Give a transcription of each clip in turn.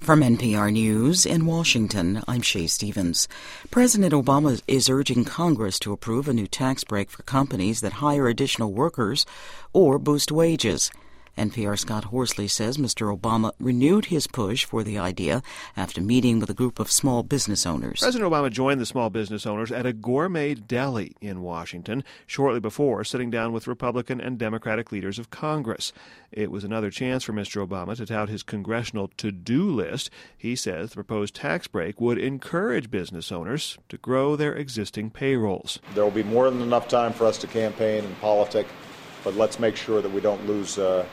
From NPR News in Washington, I'm Shay Stevens. President Obama is urging Congress to approve a new tax break for companies that hire additional workers or boost wages. NPR's Scott Horsley says Mr. Obama renewed his push for the idea after meeting with a group of small business owners. President Obama joined the small business owners at a gourmet deli in Washington shortly before sitting down with Republican and Democratic leaders of Congress. It was another chance for Mr. Obama to tout his congressional to-do list. He says the proposed tax break would encourage business owners to grow their existing payrolls. There will be more than enough time for us to campaign and politic, but let's make sure that we don't lose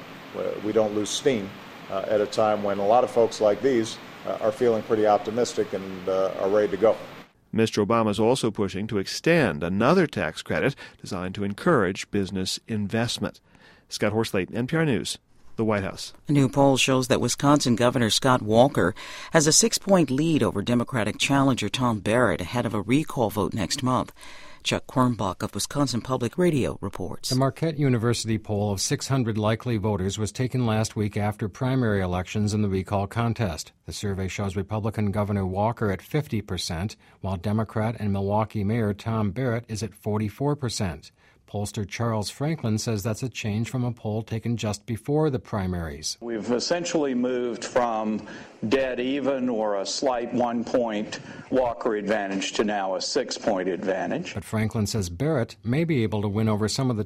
steam at a time when a lot of folks like these are feeling pretty optimistic and are ready to go. Mr. Obama is also pushing to extend another tax credit designed to encourage business investment. Scott Horsley, NPR News, the White House. A new poll shows that Wisconsin Governor Scott Walker has a 6-point lead over Democratic challenger Tom Barrett ahead of a recall vote next month. Chuck Quirmbach of Wisconsin Public Radio reports. The Marquette University poll of 600 likely voters was taken last week after primary elections in the recall contest. The survey shows Republican Governor Walker at 50%, while Democrat and Milwaukee Mayor Tom Barrett is at 44%. Pollster Charles Franklin says that's a change from a poll taken just before the primaries. We've essentially moved from dead even or a slight 1-point Walker advantage to now a 6-point advantage. But Franklin says Barrett may be able to win over some of the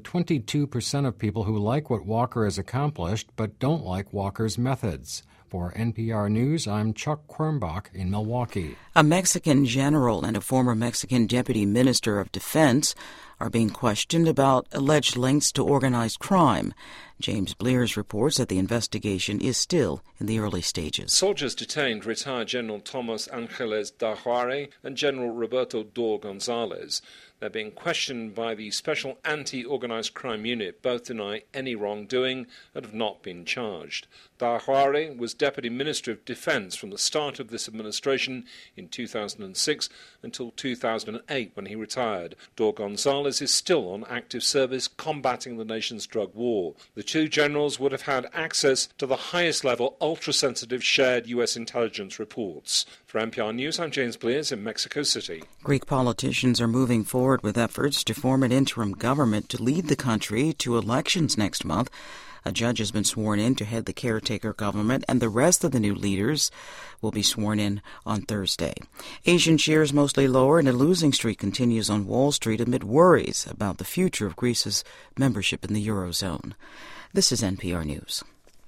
22% of people who like what Walker has accomplished but don't like Walker's methods. For NPR News, I'm Chuck Quirmbach in Milwaukee. A Mexican general and a former Mexican deputy minister of defense are being questioned about alleged links to organized crime. James Blears reports that the investigation is still in the early stages. Soldiers detained retired General Tomas Angeles da Juarez and General Roberto Dor Gonzalez. They're being questioned by the Special Anti-Organized Crime Unit. Both deny any wrongdoing and have not been charged. Da Juarez was Deputy Minister of Defense from the start of this administration in 2006 until 2008 when he retired. Dor Gonzalez is still on active service combating the nation's drug war. The two generals would have had access to the highest level ultra-sensitive shared U.S. intelligence reports. For NPR News, I'm James Blears in Mexico City. Greek politicians are moving forward with efforts to form an interim government to lead the country to elections next month. A judge has been sworn in to head the caretaker government, and the rest of the new leaders will be sworn in on Thursday. Asian shares mostly lower, and a losing streak continues on Wall Street amid worries about the future of Greece's membership in the Eurozone. This is NPR News.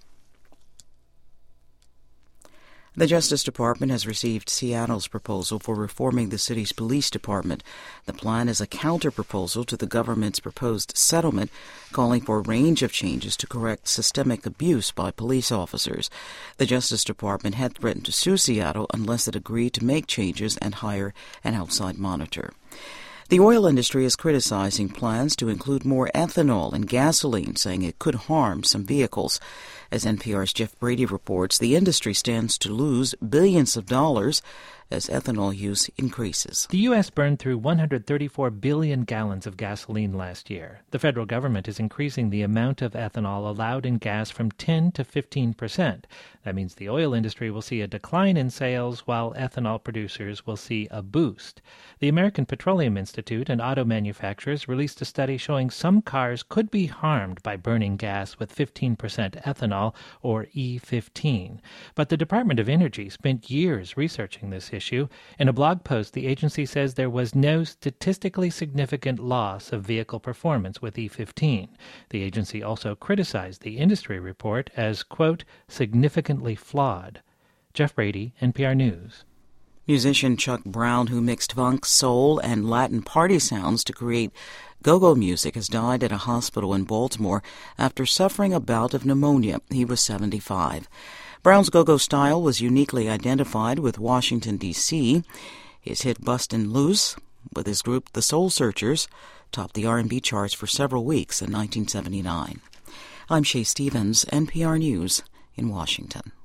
The Justice Department has received Seattle's proposal for reforming the city's police department. The plan is a counter-proposal to the government's proposed settlement, calling for a range of changes to correct systemic abuse by police officers. The Justice Department had threatened to sue Seattle unless it agreed to make changes and hire an outside monitor. The oil industry is criticizing plans to include more ethanol in gasoline, saying it could harm some vehicles. As NPR's Jeff Brady reports, the industry stands to lose billions of dollars as ethanol use increases. The U.S. burned through 134 billion gallons of gasoline last year. The federal government is increasing the amount of ethanol allowed in gas from 10 to 15%. That means the oil industry will see a decline in sales while ethanol producers will see a boost. The American Petroleum Institute and auto manufacturers released a study showing some cars could be harmed by burning gas with 15% ethanol, or E15. But the Department of Energy spent years researching this issue. In a blog post, the agency says there was no statistically significant loss of vehicle performance with E15. The agency also criticized the industry report as, quote, significantly flawed. Jeff Brady, NPR News. Musician Chuck Brown, who mixed funk, soul, and Latin party sounds to create go-go music, has died at a hospital in Baltimore after suffering a bout of pneumonia. He was 75. Brown's go-go style was uniquely identified with Washington, D.C. His hit Bustin' Loose with his group The Soul Searchers topped the R&B charts for several weeks in 1979. I'm Shay Stevens, NPR News in Washington.